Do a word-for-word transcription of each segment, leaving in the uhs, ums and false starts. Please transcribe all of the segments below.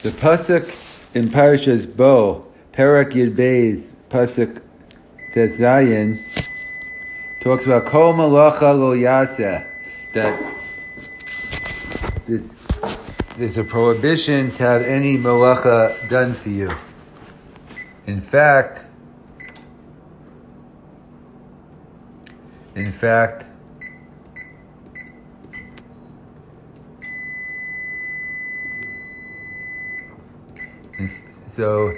The pasuk in Parashas Bo, Perak Yud Beis, pasuk Tes Zayin, talks about Kol Malacha Lo Yaseh, that it's, there's a prohibition to have any malacha done for you. In fact, in fact, so,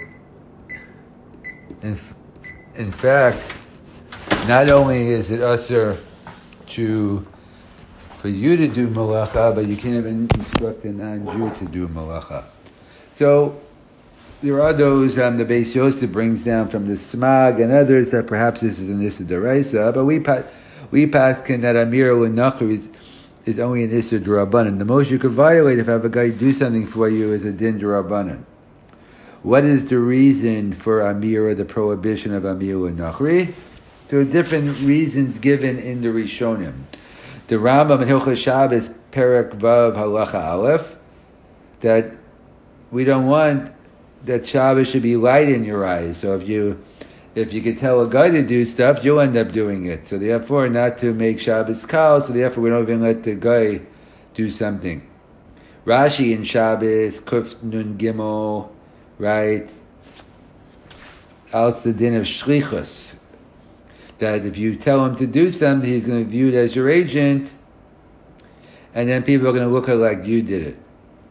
in, in fact, not only is it usher to for you to do malacha, but you can't even instruct a non-Jew to do malacha. So there are those um, the Beis Yosef brings down from the Smag and others that perhaps this is an Issa D'Oraisa, but we pa- we paskin that Amir L'Nachri is, is only an Issa D'Rabbanan. The most you could violate if have a guy do something for you is a Din D'Rabbanan. What is the reason for Amira, the prohibition of Amir L'Nachri? There are different reasons given in the Rishonim. The Rambam in Hilchos Shabbos, Perek Vav Halacha Aleph, that we don't want that Shabbos should be light in your eyes. So if you if you could tell a guy to do stuff, you'll end up doing it. So therefore, not to make Shabbos kal, so therefore we don't even let the guy do something. Rashi in Shabbos, Kuf Nun Gimel, right? Out the din of shlichus, that if you tell him to do something, he's going to view it as your agent, and then people are going to look at it like you did it.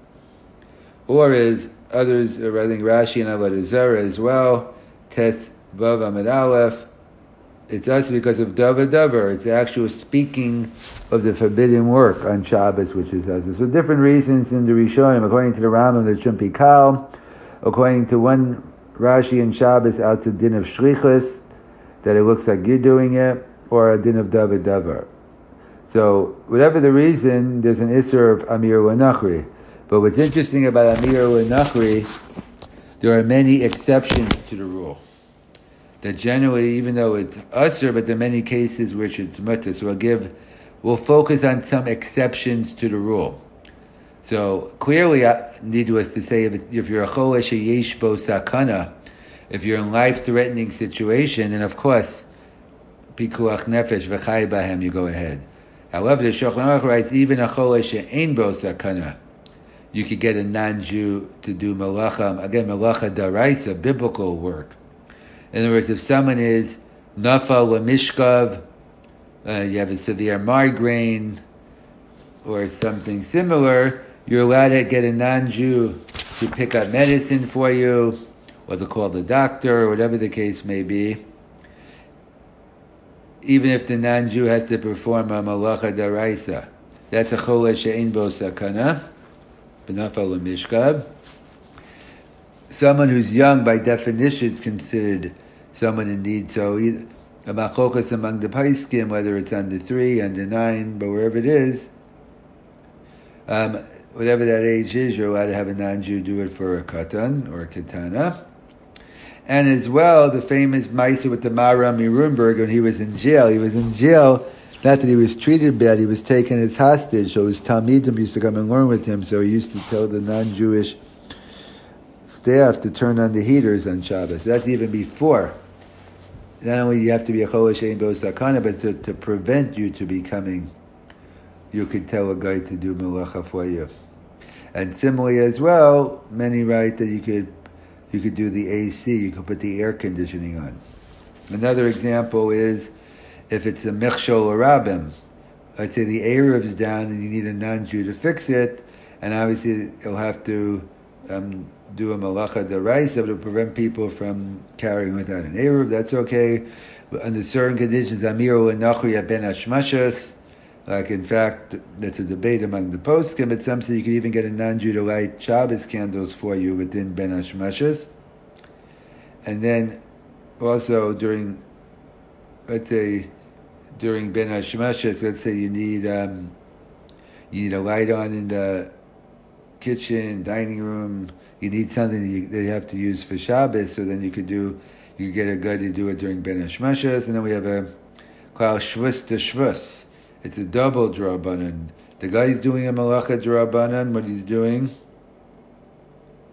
Or as others, or I think Rashi and Avodah Zarah as well, Tes Vav Amud Aleph, it's also because of Davar Davar, it's the actual speaking of the forbidden work on Shabbos, which is us. So different reasons in the Rishonim, according to the Rambam, that shouldn't be kal. According to one Rashi in Shabbos, out to din of shlichus, that it looks like you're doing it, or a din of davar davar. So whatever the reason, there's an isser of Amir L'Nachri. But what's interesting about Amir L'Nachri, there are many exceptions to the rule. That generally, even though it's usher, but there are many cases which it's mutter. So we'll give, we'll focus on some exceptions to the rule. So clearly, needless to say, if, if you're a cholesh yesh bo sakana, if you're in life-threatening situation, then of course, pikuach nefesh v'chai bahem, you go ahead. However, the Shulchan Aruch writes, even a cholesh ein bo sakana, you could get a non-Jew to do malacha, again, malacha daraisa, biblical work. In other words, if someone is nafal lemishkav, uh, you have a severe migraine, or something similar, you're allowed to get a non-Jew to pick up medicine for you, or to call the doctor, or whatever the case may be, even if the non-Jew has to perform a malacha daraisa. That's a cholesh she'ein bo sakana, b'nafal lemishkav. Someone who's young, by definition, is considered someone in need. So either a machokas among the paiskim, whether it's under three, under nine, but wherever it is, um, whatever that age is, you're allowed to have a non-Jew do it for a katan or a katana. And as well, the famous Maisa with the Maharam Mirunberg, when he was in jail, he was in jail, not that he was treated bad, he was taken as hostage, so his Talmidim used to come and learn with him, so he used to tell the non-Jewish staff to turn on the heaters on Shabbos. That's even before. Not only you have to be a cholesh she'ein bo sakana, but to, to prevent you to becoming, you could tell a guy to do malacha for you. And similarly as well, many write that you could you could do the A C, you could put the air conditioning on. Another example is if it's a mechshol arabim, I'd say the Erev's down and you need a non-Jew to fix it, and obviously you'll have to um, do a malacha daraisa to prevent people from carrying without an Erev. That's okay. But under certain conditions, Amir L'Nachri ben hashmashas. Like, in fact, that's a debate among the poskim, but some say you could even get a non-Jew to light Shabbos candles for you within Ben Hashmashas. And then also during, let's say, during Ben Hashmashas, let's say you need um, you need a light on in the kitchen, dining room, you need something that you, that you have to use for Shabbos, so then you could do, you could get a guy to do it during Ben Hashmashas, and then we have a called Shvus to Shvus. It's a double drabanan. The guy's doing a malacha drabanan. What he's doing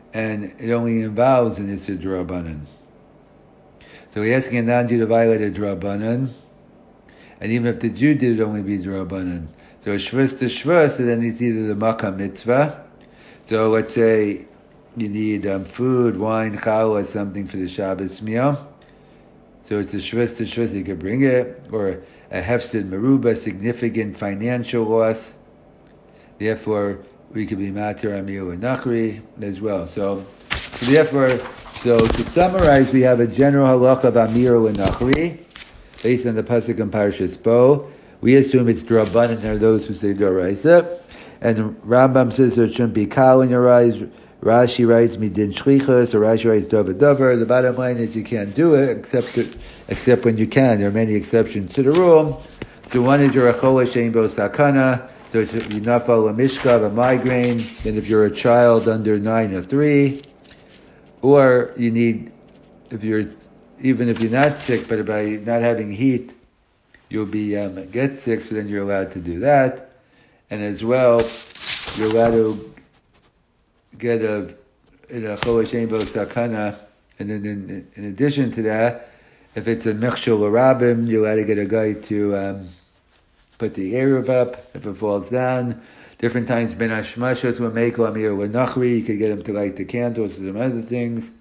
and it only involves an Issa D'Rabbanan. So we're asking a non-Jew to violate a D'Rabbanan, and even if the Jew did, it only be D'Rabbanan. So a Shvus to Shvus, so then it's either the Makkah mitzvah. So let's say you need um, food, wine, challah, something for the Shabbos meal. So it's a Shvus to Shvus, you could bring it, or a Hefsid Meruba, significant financial loss. Therefore, we could be Matir Amir and Nachri as well. So, so therefore, so to summarize, we have a general halacha of Amir and Nachri, based on the pasuk in Parshas Bo. We assume it's D'Rabbanan, are those who say D'Oraisa. And Rambam says there shouldn't be kal in your eyes. Rashi writes Midin Shlichus, or Rashi writes Dover Dover. The bottom line is you can't do it, except to, except when you can. There are many exceptions to the rule. So one is your Achola Shein Bo Sakana, so it's Yinafal a Mishkav, a migraine, and if you're a child under nine or three, or you need, if you're, even if you're not sick, but by not having heat, you'll be, um, get sick, so then you're allowed to do that. And as well, you're allowed to get a, in a Chol Hashem Bo Sakana, and then in, in addition to that, if it's a Mechshel Rabim, you're allowed to get a guy to, um, put the Eruv up, if it falls down. Different times, Ben Hashmashos, when Meiko Amir with Nachri, you could get him to light the candles and some other things.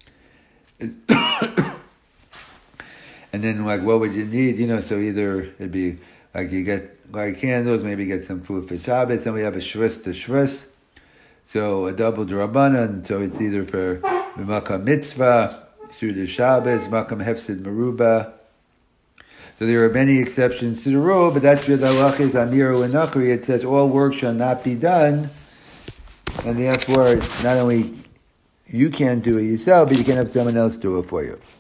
And then, like, what would you need? You know, so either it'd be, like, you get light candles, maybe get some food for Shabbos, and we have a Shvus to Shvus. So, a double D'Rabbanan, so it's either for the Makam Mitzvah, through the Shabbos, Makam Hefsid Meruba. So there are many exceptions to the rule, but that's where the halach is Amiru and Nachri. It says all work shall not be done, and therefore not only you can't do it yourself, but you can have someone else do it for you.